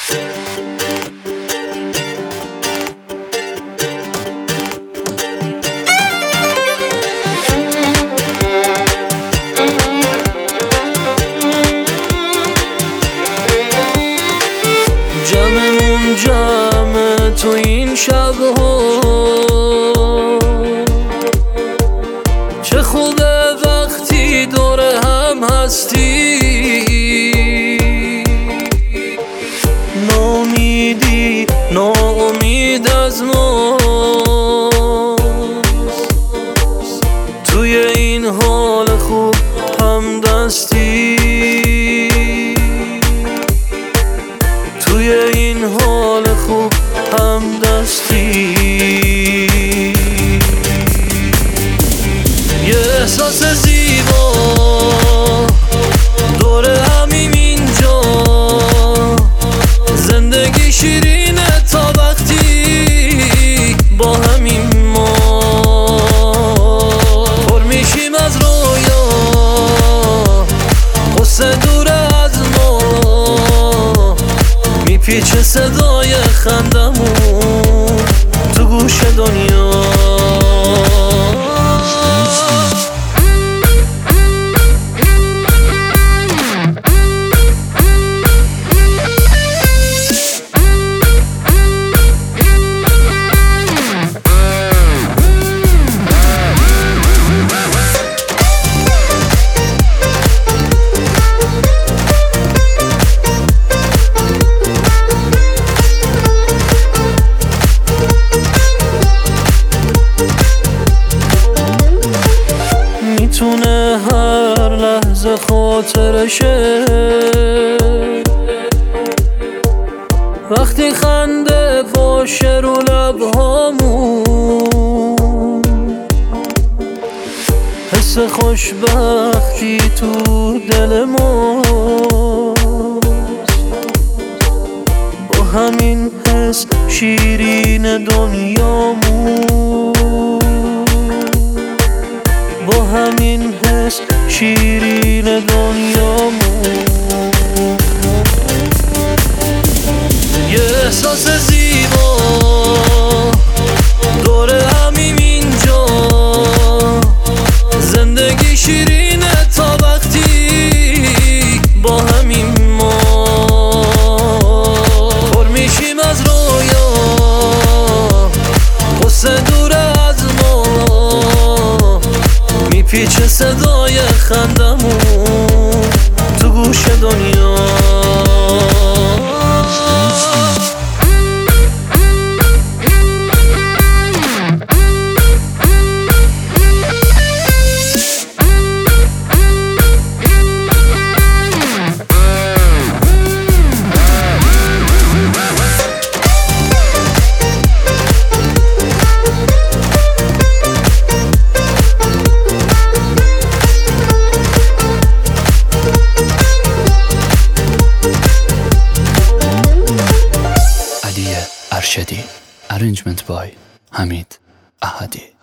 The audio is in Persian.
جمعمون جمع تو این شبها، چه خوبه وقتی دور هم هستی. ناامیدی ناامید از ما، توی این حال خوب هم دستی. توی این حال خوب هم دستی. یه احساس زیبا دور همیم اینجا، زندگی شیرینه تا وقتی با همیم ما پر میشیم از رویا، قصه دور از ما، میپیچه صدای خندمون تو گوش دنیا. میتونه هر لحظه خاطرشه، وقتی خنده باشه رو لبهامون، حس خوشبختی تو دل ماست، با همین حس شیرین دنیامون، با همین حس شیرین دنیامون. یه احساس زیبا دور همیم اینجا، زندگی شیرینه تا وقتی با همیم ما پر میشیم از رویا، قصه دور از ما، میپیچه صدای خندمون تو گوش دنیا. Arshedi. Arrangement by Hamid Ahadi.